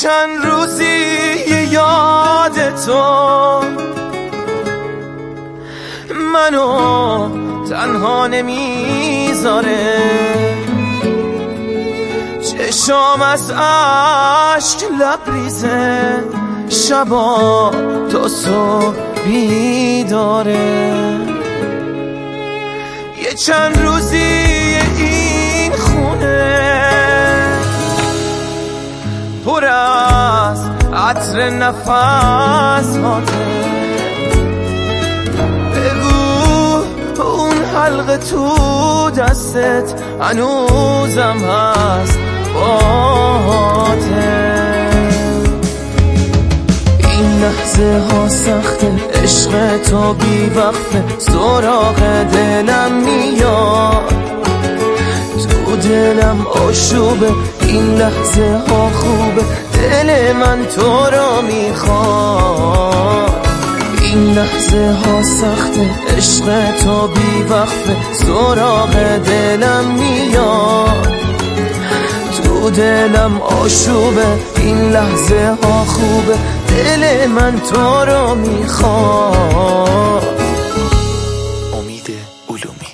چند روزی یاد تو منو تنها نمیذاره، چشام از عشق لبریزه، شبا تا صبح بیداره. یه چند روزی این خونه پر از عطر نفس هاته، بگو اون حلقه تو دستت هنوزم هست باته. این لحظه ها سخته، عشق تو بی وقته، سراغ دلم میاد، تو دلم آشوبه. این لحظه ها خوبه، دل من تو را میخواد. این لحظه ها سخته، عشق تو بی وقفه، سراغ دلم میاد، تو دلم آشوبه. این لحظه ها خوبه، دل من تو را میخواد. امید علومی.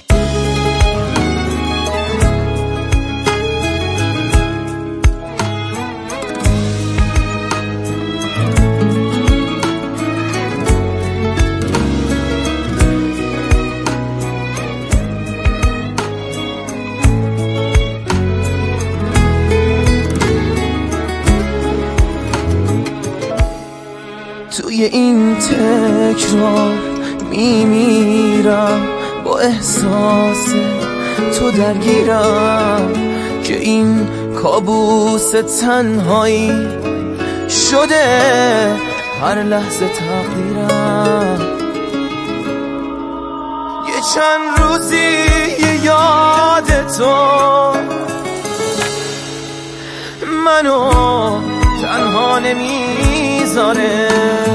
توی این تکرار میمیرم، با احساس تو درگیرم، که این کابوس تنهایی شده هر لحظه تقدیرم. یه چند روزی یاد تو منو تنها نمیذاره،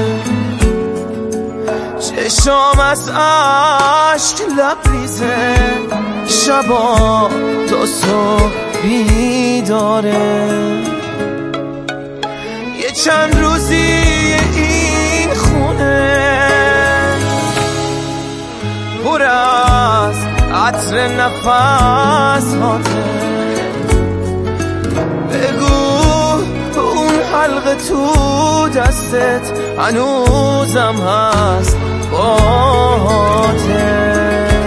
چشام از عشق لبریزه، شبا تا صبح بیداره. یه چند روزی این خونه پر از عطر نفس هاته، بگو اون حلقه تو دستت هنوزم هست باته.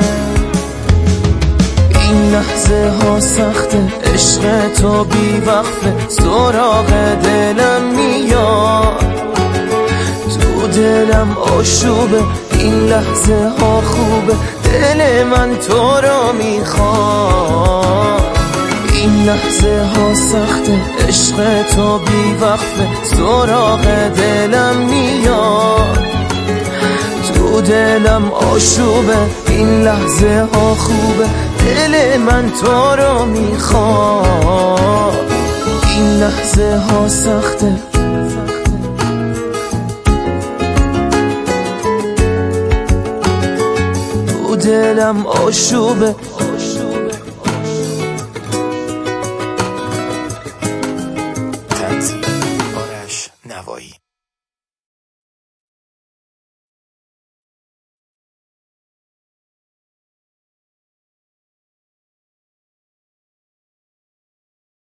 این لحظه ها سخته، عشق تو بی وقفه، سراغ دلم میاد، تو دلم آشوبه. این لحظه ها خوبه، دل من تو را میخواد. این لحظه ها سخته، عشق تو بی وقفه، سراغ دلم میاد، تو دلم آشوبه. این لحظه ها خوبه، دل من تو را میخواد. این لحظه ها سخته، تو دلم آشوبه. تنظیم آرش نوایی.